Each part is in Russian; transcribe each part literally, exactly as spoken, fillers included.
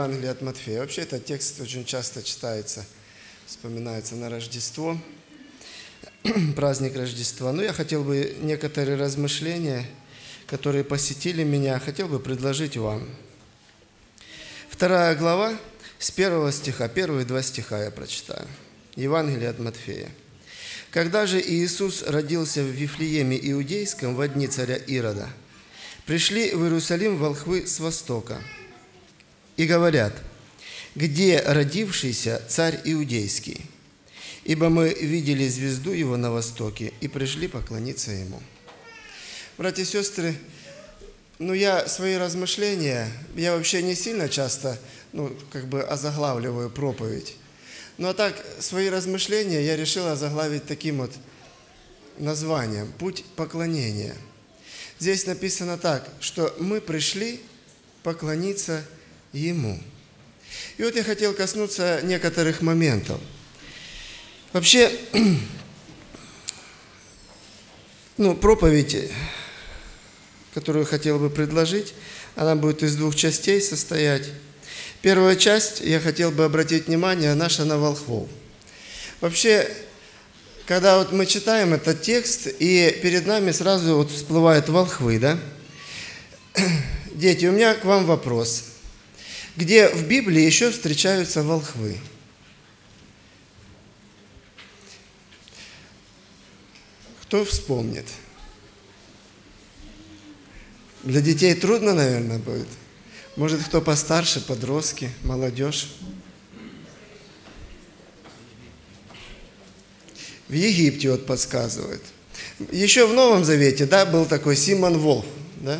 Евангелие от Матфея. Вообще этот текст очень часто читается, вспоминается на Рождество, праздник Рождества. Но я хотел бы некоторые размышления, которые посетили меня, хотел бы предложить вам. Вторая глава, с первого стиха, первые два стиха я прочитаю. Евангелие от Матфея. «Когда же Иисус родился в Вифлееме Иудейском во дни царя Ирода, пришли в Иерусалим волхвы с востока и говорят: где родившийся царь Иудейский? Ибо мы видели звезду его на востоке и пришли поклониться ему». Братья и сестры, ну я свои размышления, я вообще не сильно часто, ну как бы озаглавливаю проповедь. Ну а так, свои размышления я решил озаглавить таким вот названием «Путь поклонения». Здесь написано так, что мы пришли поклониться Ему. И вот я хотел коснуться некоторых моментов. Вообще, ну, проповедь, которую хотел бы предложить, она будет из двух частей состоять. Первая часть, я хотел бы обратить внимание наша на волхвов. Вообще, когда вот мы читаем этот текст, и перед нами сразу вот всплывают волхвы, да? Дети, у меня к вам вопрос. Где в Библии еще встречаются волхвы? Кто вспомнит? Для детей трудно, наверное, будет. Может, кто постарше, подростки, молодежь. В Египте вот подсказывают. Еще в Новом Завете, да, был такой Симон Волх, да?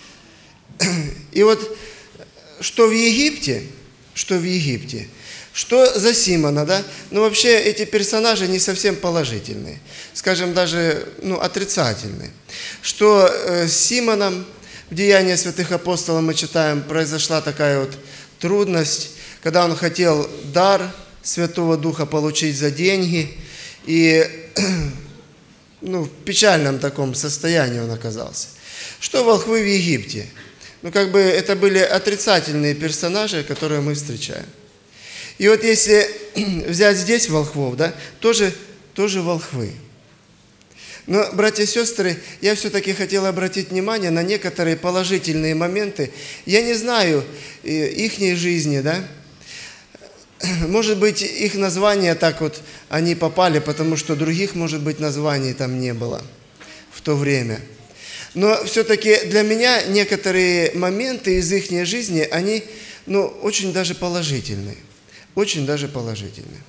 И вот что в Египте, что в Египте, что за Симона, да? Ну, вообще, эти персонажи не совсем положительные. Скажем, даже, ну, отрицательные. Что э, с Симоном в Деяниях святых апостолов мы читаем, произошла такая вот трудность, когда он хотел дар Святого Духа получить за деньги, и ну, в печальном таком состоянии он оказался. Что волхвы в Египте? Ну, как бы это были отрицательные персонажи, которые мы встречаем. И вот если взять здесь волхвов, да, тоже, тоже волхвы. Но, братья и сестры, я все-таки хотел обратить внимание на некоторые положительные моменты. Я не знаю ихней жизни, да. Может быть, их названия так вот, они попали, потому что других, может быть, названий там не было в то время. Но все-таки для меня некоторые моменты из их жизни, они, ну, очень даже положительные. Очень даже положительные.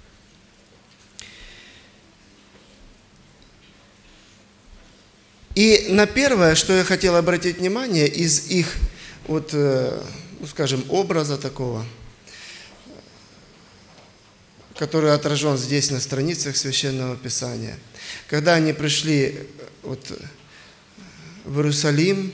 И на первое, что я хотел обратить внимание из их, вот, ну, скажем, образа такого, который отражен здесь на страницах Священного Писания. Когда они пришли вот в Иерусалим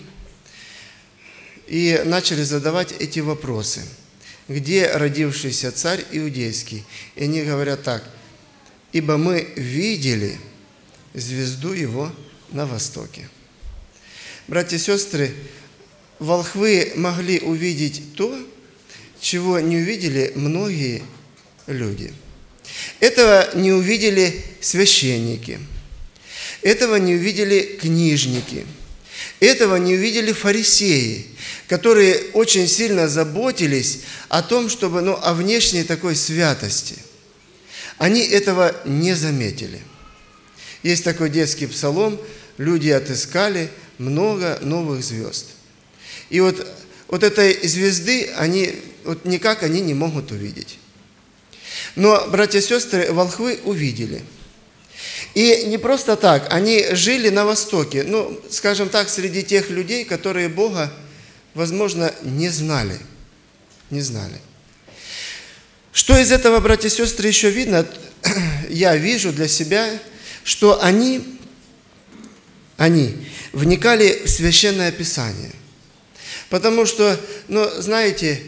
и начали задавать эти вопросы. Где родившийся царь Иудейский? И они говорят так: ибо мы видели звезду его на востоке. Братья и сестры, волхвы могли увидеть то, чего не увидели многие люди. Этого не увидели священники, этого не увидели книжники, этого не увидели фарисеи, которые очень сильно заботились о том, чтобы, ну, о внешней такой святости. Они этого не заметили. Есть такой детский псалом: люди отыскали много новых звезд. И вот, вот этой звезды они, вот никак они не могут увидеть. Но, братья и сестры, волхвы увидели. И не просто так, они жили на Востоке, ну, скажем так, среди тех людей, которые Бога, возможно, не знали. Не знали. Что из этого, братья и сестры, еще видно? Я вижу для себя, что они, они вникали в Священное Писание. Потому что, ну, знаете,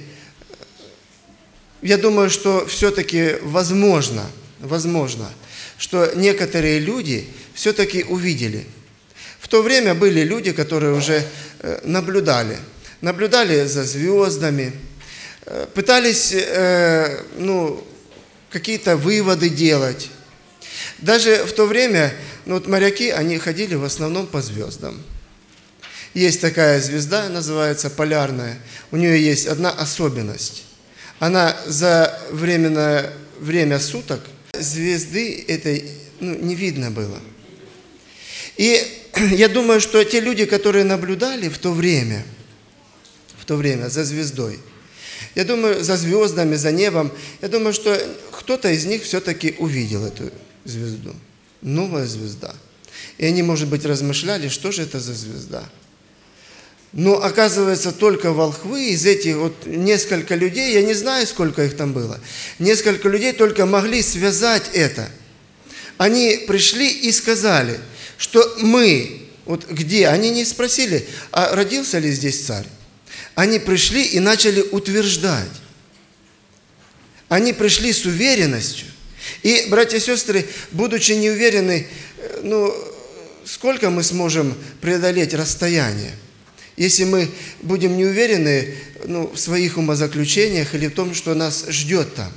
я думаю, что все-таки возможно, возможно, что некоторые люди все-таки увидели. В то время были люди, которые уже наблюдали. Наблюдали за звездами, пытались э, ну, какие-то выводы делать. Даже в то время ну, вот моряки, они ходили в основном по звездам. Есть такая звезда, называется полярная. У нее есть одна особенность. Она за временное время суток звезды этой ну, не видно было. И я думаю, что те люди, которые наблюдали в то время, в то время за звездой, я думаю, за звездами, за небом, я думаю, что кто-то из них все-таки увидел эту звезду. Новая звезда. И они, может быть, размышляли, что же это за звезда. Но, оказывается, только волхвы, из этих вот несколько людей, я не знаю, сколько их там было, несколько людей только могли связать это. Они пришли и сказали, что мы, вот где, они не спросили, а родился ли здесь царь. Они пришли и начали утверждать. Они пришли с уверенностью. И, братья и сестры, будучи неуверены, ну, сколько мы сможем преодолеть расстояние, если мы будем не уверены ну, в своих умозаключениях или в том, что нас ждет там.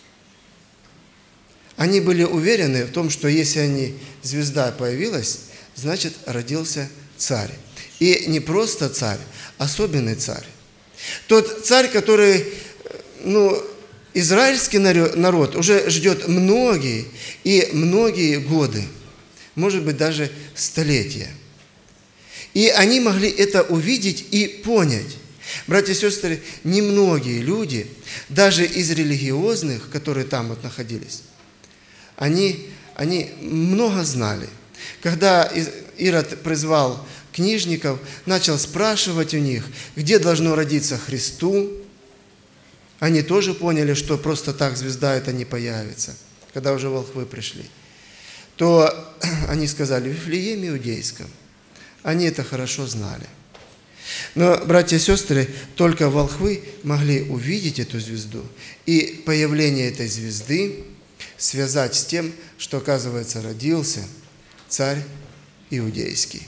Они были уверены в том, что если они, звезда появилась, значит, родился царь. И не просто царь, особенный царь. Тот царь, который, ну, израильский народ уже ждет многие и многие годы, может быть, даже столетия. И они могли это увидеть и понять. Братья и сестры, немногие люди, даже из религиозных, которые там вот находились, они, они много знали. Когда Ирод призвал книжников, начал спрашивать у них, где должно родиться Христу, они тоже поняли, что просто так звезда это не появится, когда уже волхвы пришли. То они сказали, в Вифлееме Иудейском. Они это хорошо знали. Но, братья и сестры, только волхвы могли увидеть эту звезду и появление этой звезды связать с тем, что, оказывается, родился царь Иудейский.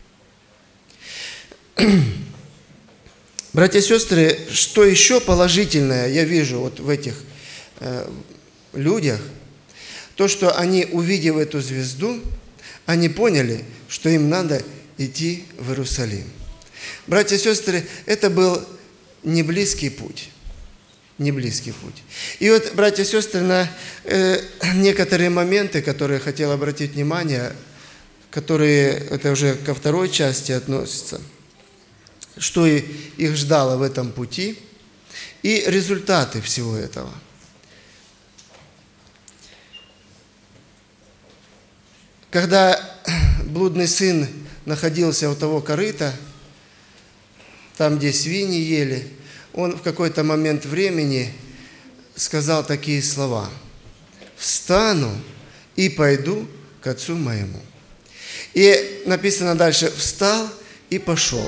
Братья и сестры, что еще положительное я вижу вот в этих э, людях, то, что они, увидев эту звезду, они поняли, что им надо идти в Иерусалим. Братья и сестры, это был не близкий путь. Не близкий путь. И вот, братья и сестры, на э, некоторые моменты, которые я хотел обратить внимание, которые, это уже ко второй части относятся, что их ждало в этом пути, и результаты всего этого. Когда блудный сын находился у того корыта, там, где свиньи ели, он в какой-то момент времени сказал такие слова: «Встану и пойду к отцу моему». И написано дальше: «Встал и пошел».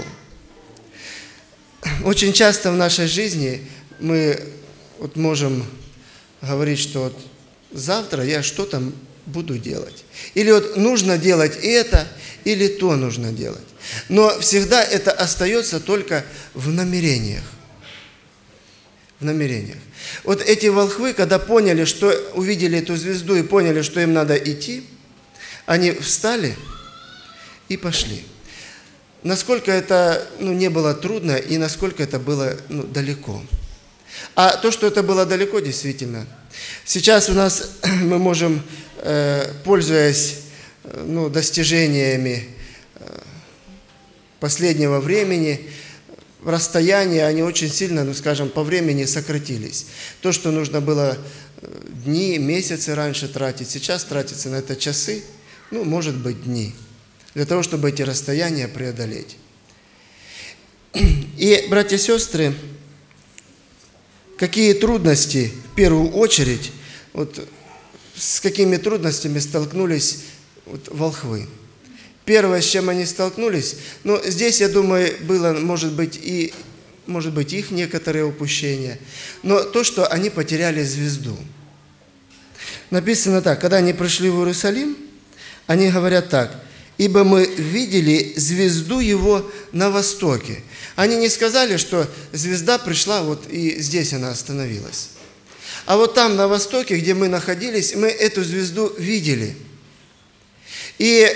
Очень часто в нашей жизни мы вот можем говорить, что вот завтра я что-то буду делать. Или вот нужно делать это, или то нужно делать. Но всегда это остается только в намерениях. В намерениях. Вот эти волхвы, когда поняли, что увидели эту звезду и поняли, что им надо идти, они встали и пошли. Насколько это ну, не было трудно и насколько это было ну, далеко. А то, что это было далеко, действительно. Сейчас у нас мы можем, э, пользуясь э, ну, достижениями э, последнего времени, расстояния, они очень сильно, ну, скажем, по времени сократились. То, что нужно было дни, месяцы раньше тратить, сейчас тратится на это часы, ну, может быть, дни, для того, чтобы эти расстояния преодолеть. И, братья и сестры, какие трудности, в первую очередь, вот, с какими трудностями столкнулись вот, волхвы? Первое, с чем они столкнулись, ну, здесь, я думаю, было, может быть, и, может быть, их некоторые упущения, но то, что они потеряли звезду. Написано так: когда они пришли в Иерусалим, они говорят так: ибо мы видели звезду его на востоке». Они не сказали, что звезда пришла вот и здесь она остановилась. А вот там, на востоке, где мы находились, мы эту звезду видели. И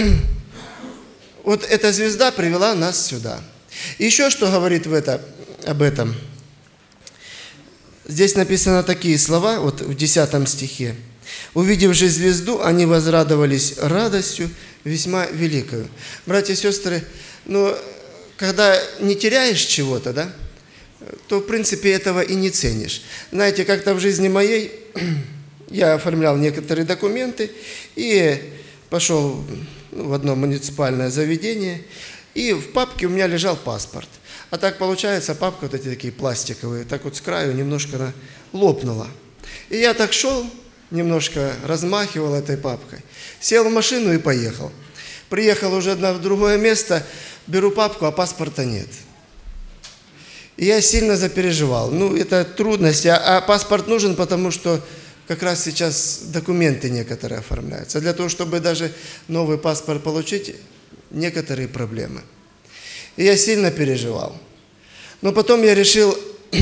вот эта звезда привела нас сюда. Еще что говорит в это, об этом? Здесь написано такие слова, вот в десятом стихе. «Увидев же звезду, они возрадовались радостью весьма великою». Братья и сестры, ну, когда не теряешь чего-то, да, то, в принципе, этого и не ценишь. Знаете, как-то в жизни моей я оформлял некоторые документы и пошел в одно муниципальное заведение, и в папке у меня лежал паспорт. А так получается, папка вот эти такие пластиковые, так вот с краю немножко она лопнула. И я так шел, немножко размахивал этой папкой, сел в машину и поехал. Приехал уже в другое место, беру папку, а паспорта нет. И я сильно запереживал. Ну, это трудность, а, а паспорт нужен, потому что как раз сейчас документы некоторые оформляются. А для того, чтобы даже новый паспорт получить, некоторые проблемы. И я сильно переживал. Но потом я решил,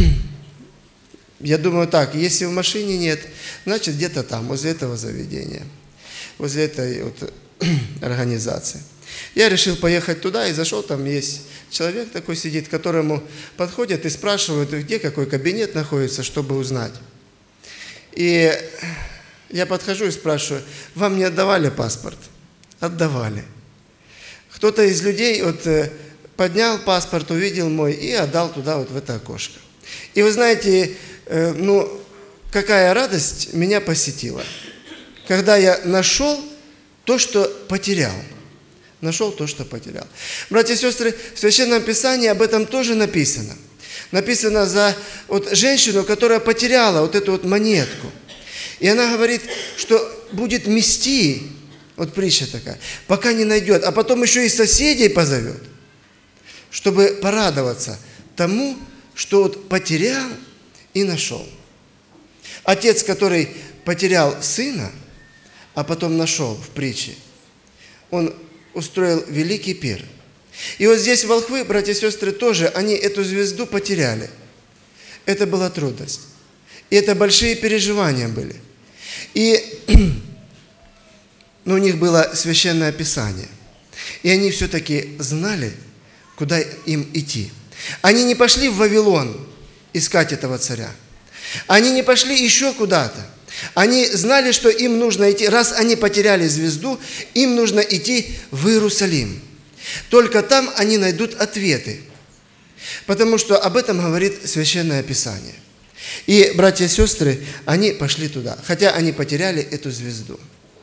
я думаю так, если в машине нет, значит где-то там, возле этого заведения, возле этой вот организации. Я решил поехать туда и зашел, там есть человек такой сидит, которому подходят и спрашивают, где какой кабинет находится, чтобы узнать. И я подхожу и спрашиваю: вам не отдавали паспорт? Отдавали. Кто-то из людей вот поднял паспорт, увидел мой и отдал туда, вот в это окошко. И вы знаете, ну, какая радость меня посетила, когда я нашел то, что потерял. Нашел то, что потерял. Братья и сестры, в Священном Писании об этом тоже написано. Написано за вот женщину, которая потеряла вот эту вот монетку. И она говорит, что будет мести, вот притча такая, пока не найдет, а потом еще и соседей позовет, чтобы порадоваться тому, что вот потерял и нашел. Отец, который потерял сына, а потом нашел в притче, он устроил великий пир. И вот здесь волхвы, братья и сестры, тоже, они эту звезду потеряли. Это была трудность. И это большие переживания были. И ну, у них было Священное Писание. И они все-таки знали, куда им идти. Они не пошли в Вавилон искать этого царя. Они не пошли еще куда-то. Они знали, что им нужно идти, раз они потеряли звезду, им нужно идти в Иерусалим. Только там они найдут ответы, потому что об этом говорит Священное Писание. И, братья и сестры, они пошли туда, хотя они потеряли эту звезду.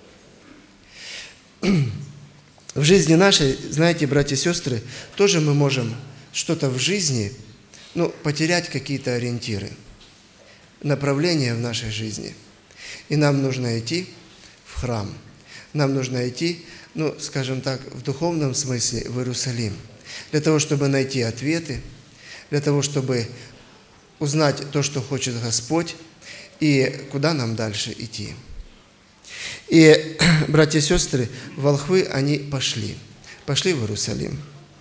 В жизни нашей, знаете, братья и сестры, тоже мы можем что-то в жизни, ну, потерять какие-то ориентиры, направления в нашей жизни. И нам нужно идти в храм. Нам нужно идти, ну, скажем так, в духовном смысле в Иерусалим. Для того, чтобы найти ответы, для того, чтобы узнать то, что хочет Господь, и куда нам дальше идти. И, братья и сестры, волхвы, они пошли. Пошли в Иерусалим.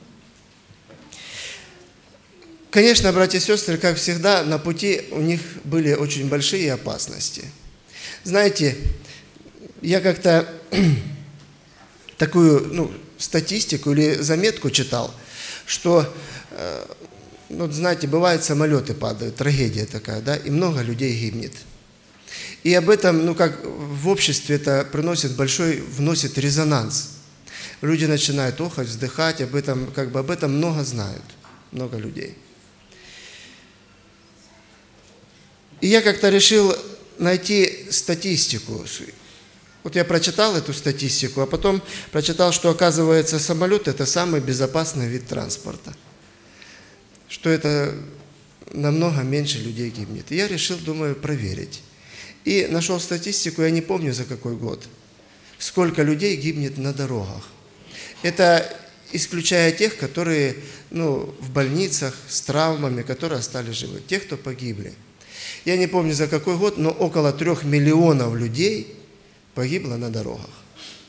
Конечно, братья и сестры, как всегда, на пути у них были очень большие опасности. Знаете, я как-то такую ну, статистику или заметку читал, что, ну, знаете, бывает, самолеты падают, трагедия такая, да, и много людей гибнет. И об этом, ну, как в обществе это приносит большой, вносит резонанс. Люди начинают охать, вздыхать, об этом, как бы об этом много знают, много людей. И я как-то решил найти статистику. Вот я прочитал эту статистику, а потом прочитал, что, оказывается, самолет – это самый безопасный вид транспорта. Что это намного меньше людей гибнет. И я решил, думаю, проверить. И нашел статистику, я не помню за какой год, сколько людей гибнет на дорогах. Это исключая тех, которые ну, в больницах с травмами, которые остались живы, тех, кто погибли. Я не помню за какой год, но около трех миллионов людей погибло на дорогах.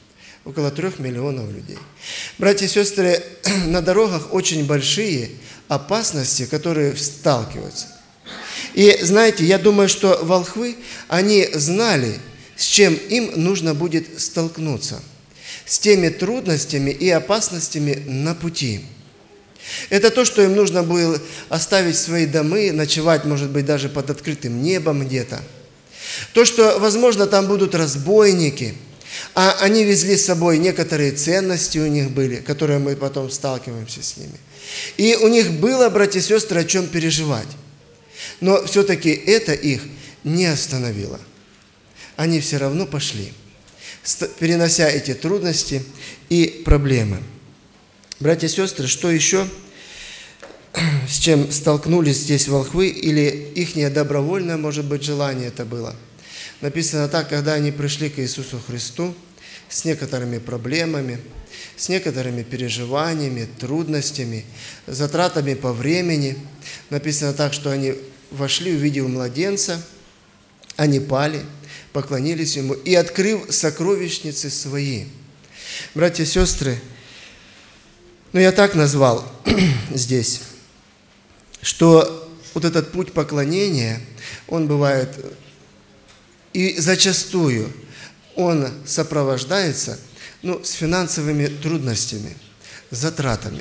около трех миллионов людей. Братья и сестры, на дорогах очень большие опасности, которые сталкиваются. И знаете, я думаю, что волхвы, они знали, с чем им нужно будет столкнуться, с теми трудностями и опасностями на пути. Это то, что им нужно было оставить свои дома, ночевать, может быть, даже под открытым небом где-то. То, что, возможно, там будут разбойники, а они везли с собой некоторые ценности у них были, которые мы потом сталкиваемся с ними. И у них было, братья и сестры, о чем переживать. Но все-таки это их не остановило. Они все равно пошли, перенося эти трудности и проблемы. Братья и сестры, что еще, с чем столкнулись здесь волхвы, или их добровольное, может быть, желание это было? Написано так: когда они пришли к Иисусу Христу с некоторыми проблемами, с некоторыми переживаниями, трудностями, затратами по времени. Написано так, что они вошли, увидев младенца, они пали, поклонились Ему и, открыв сокровищницы свои. Братья и сестры, ну я так назвал здесь, что вот этот путь поклонения, он бывает, и зачастую он сопровождается ну, с финансовыми трудностями, затратами.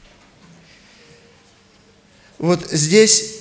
Вот здесь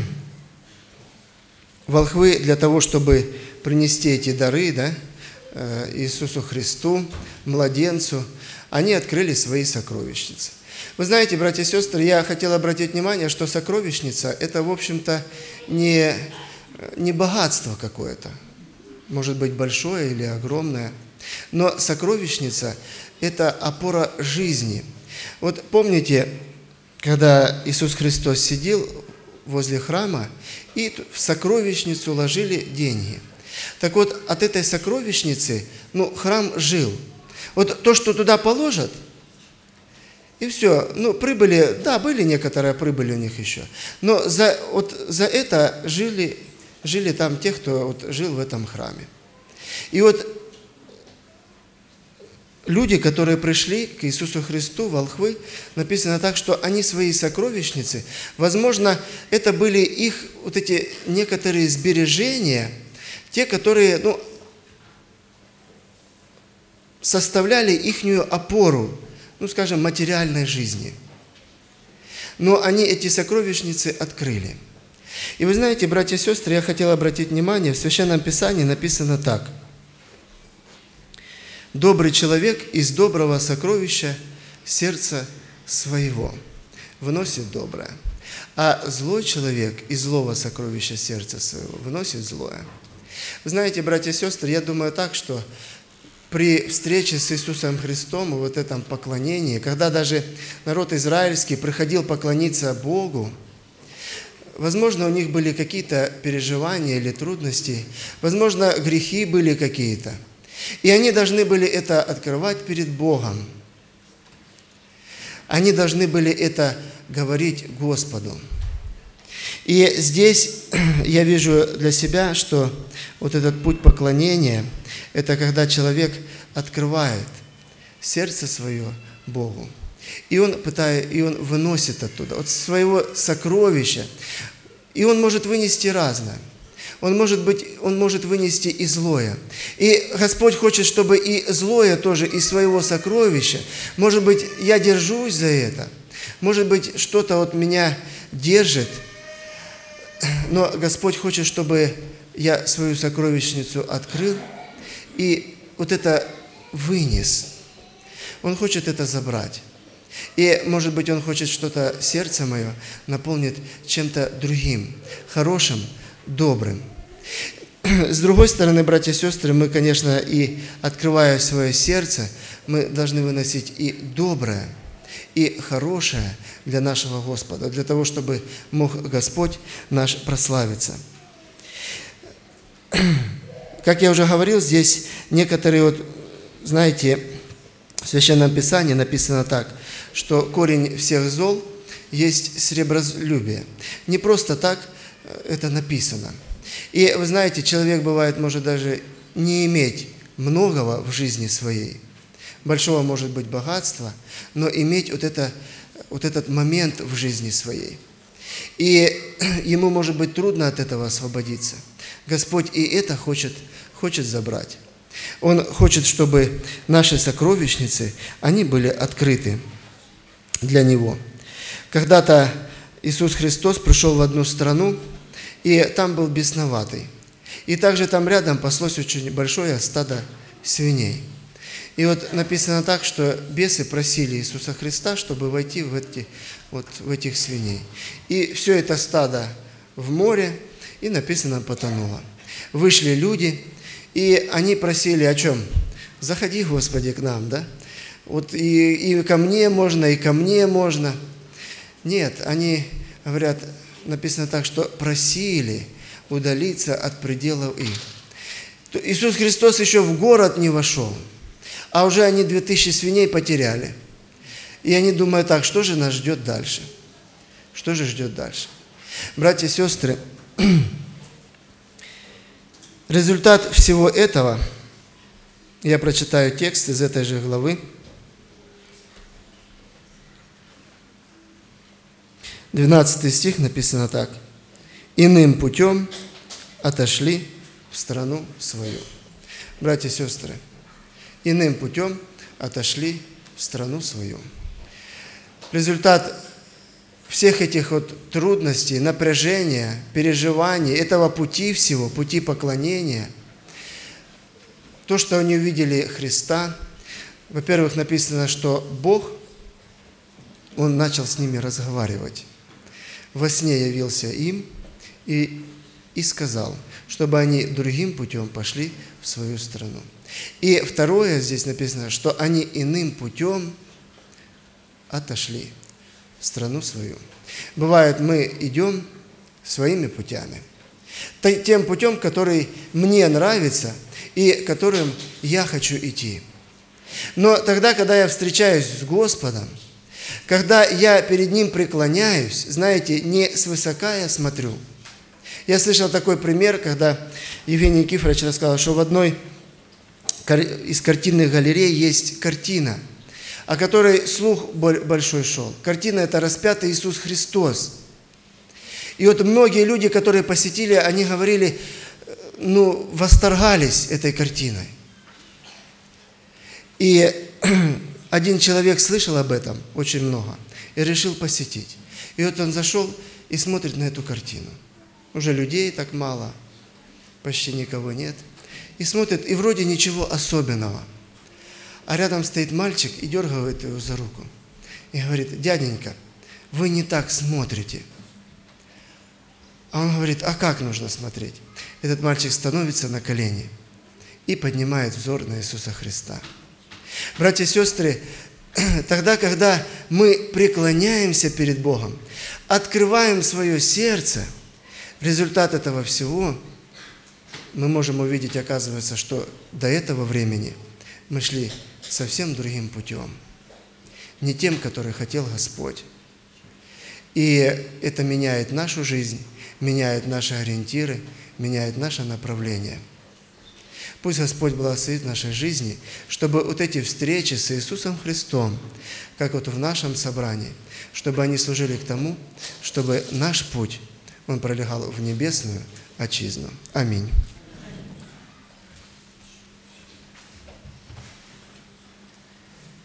волхвы для того, чтобы принести эти дары, да, Иисусу Христу, младенцу, они открыли свои сокровищницы. Вы знаете, братья и сестры, я хотел обратить внимание, что сокровищница – это, в общем-то, не, не богатство какое-то, может быть, большое или огромное, но сокровищница – это опора жизни. Вот помните, когда Иисус Христос сидел возле храма, и в сокровищницу ложили деньги. Так вот, от этой сокровищницы, ну, храм жил. Вот то, что туда положат, и все. Ну, прибыли, да, были некоторые прибыли у них еще. Но за, вот, за это жили, жили там те, кто вот, жил в этом храме. И вот люди, которые пришли к Иисусу Христу, волхвы, написано так, что они свои сокровищницы, возможно, это были их вот эти некоторые сбережения, те, которые, ну, составляли ихнюю опору, ну, скажем, материальной жизни. Но они эти сокровищницы открыли. И вы знаете, братья и сестры, я хотел обратить внимание, в Священном Писании написано так: «Добрый человек из доброго сокровища сердца своего выносит доброе, а злой человек из злого сокровища сердца своего выносит злое». Вы знаете, братья и сестры, я думаю так, что при встрече с Иисусом Христом и вот этом поклонении, когда даже народ израильский приходил поклониться Богу, возможно, у них были какие-то переживания или трудности, возможно, грехи были какие-то. И они должны были это открывать перед Богом. Они должны были это говорить Господу. И здесь я вижу для себя, что вот этот путь поклонения – это когда человек открывает сердце свое Богу. И он, пытает, и он выносит оттуда, от своего сокровища. И он может вынести разное. Он может, быть, он может вынести и злое. И Господь хочет, чтобы и злое тоже из своего сокровища. Может быть, я держусь за это. Может быть, что-то от меня держит. Но Господь хочет, чтобы я свою сокровищницу открыл и вот это вынес. Он хочет это забрать. И, может быть, Он хочет что-то, сердце мое, наполнить чем-то другим, хорошим, добрым. С другой стороны, братья и сестры, мы, конечно, и открывая свое сердце, мы должны выносить и доброе, и хорошее для нашего Господа, для того, чтобы мог Господь наш прославиться. Как я уже говорил, здесь некоторые, вот, знаете, в Священном Писании написано так, что корень всех зол есть сребролюбие. Не просто так это написано. И вы знаете, человек бывает, может даже не иметь многого в жизни своей, большого может быть богатства, но иметь вот, это, вот этот момент в жизни своей. И ему может быть трудно от этого освободиться. Господь и это хочет, хочет забрать. Он хочет, чтобы наши сокровищницы, они были открыты для Него. Когда-то Иисус Христос пришел в одну страну, и там был бесноватый. И также там рядом паслось очень большое стадо свиней. И вот написано так, что бесы просили Иисуса Христа, чтобы войти в, эти, вот, в этих свиней. И все это стадо в море, и написано, потонуло. Вышли люди, и они просили о чем? Заходи, Господи, к нам, да? Вот и, и ко мне можно, и ко мне можно. Нет, они говорят, написано так, что просили удалиться от пределов их. То Иисус Христос еще в город не вошел, а уже они две тысячи свиней потеряли. И они думают так, что же нас ждет дальше? Что же ждет дальше? Братья и сестры, результат всего этого, я прочитаю текст из этой же главы, двенадцатый стих написано так. «Иным путем отошли в страну свою». Братья и сестры, иным путем отошли в страну свою. Результат всех этих вот трудностей, напряжения, переживаний, этого пути всего, пути поклонения, то, что они увидели Христа, во-первых, написано, что Бог, Он начал с ними разговаривать. Во сне явился им и, и сказал, чтобы они другим путем пошли в свою страну. И второе здесь написано, что они иным путем отошли в страну свою. Бывает, мы идем своими путями. Тем путем, который мне нравится и которым я хочу идти. Но тогда, когда я встречаюсь с Господом, когда я перед Ним преклоняюсь, знаете, не свысока я смотрю. Я слышал такой пример, когда Евгений Никифорович рассказал, что в одной из картинных галерей есть картина, о которой слух большой шел. Картина – это распятый Иисус Христос. И вот многие люди, которые посетили, они говорили, ну, восторгались этой картиной. И один человек слышал об этом очень много и решил посетить. И вот он зашел и смотрит на эту картину. Уже людей так мало, почти никого нет. И смотрит, и вроде ничего особенного. А рядом стоит мальчик и дергает его за руку. И говорит, дяденька, вы не так смотрите. А он говорит, а как нужно смотреть? Этот мальчик становится на колени и поднимает взор на Иисуса Христа. Братья и сестры, тогда, когда мы преклоняемся перед Богом, открываем свое сердце, результат этого всего, мы можем увидеть, оказывается, что до этого времени мы шли совсем другим путем, не тем, который хотел Господь. И это меняет нашу жизнь, меняет наши ориентиры, меняет наше направление. Пусть Господь благословит нашей жизни, чтобы вот эти встречи с Иисусом Христом, как вот в нашем собрании, чтобы они служили к тому, чтобы наш путь, он пролегал в небесную отчизну. Аминь.